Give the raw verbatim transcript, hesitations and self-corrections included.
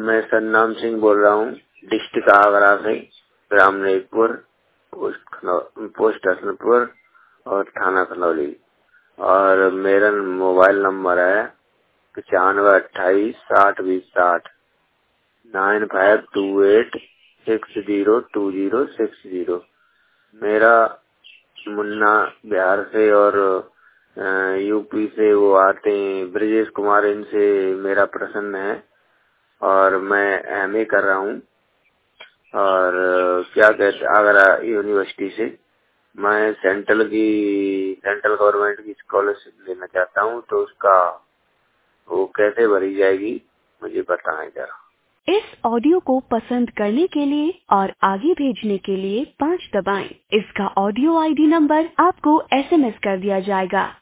मैं सन्नाम सिंह बोल रहा हूँ, डिस्ट्रिक्ट आगरा से, ग्राम नेकपुर, पोस्ट हसनपुर और थाना खनौली। और मेरा मोबाइल नंबर है पचानवे अट्ठाईस साठ बीस साठ, nine five two eight six zero two zero six zero. मेरा मुन्ना बिहार से और यूपी से वो आते हैं, ब्रजेश कुमार, इनसे मेरा प्रश्न है और मैं एम ए कर रहा हूँ। और क्या कहते आगरा यूनिवर्सिटी से मैं सेंट्रल की सेंट्रल गवर्नमेंट की स्कॉलरशिप लेना चाहता हूँ, तो उसका वो कैसे भरी जाएगी मुझे बताएं जरा। इस ऑडियो को पसंद करने के लिए और आगे भेजने के लिए पाँच दबाएं। इसका ऑडियो आईडी नंबर आपको एसएमएस कर दिया जाएगा।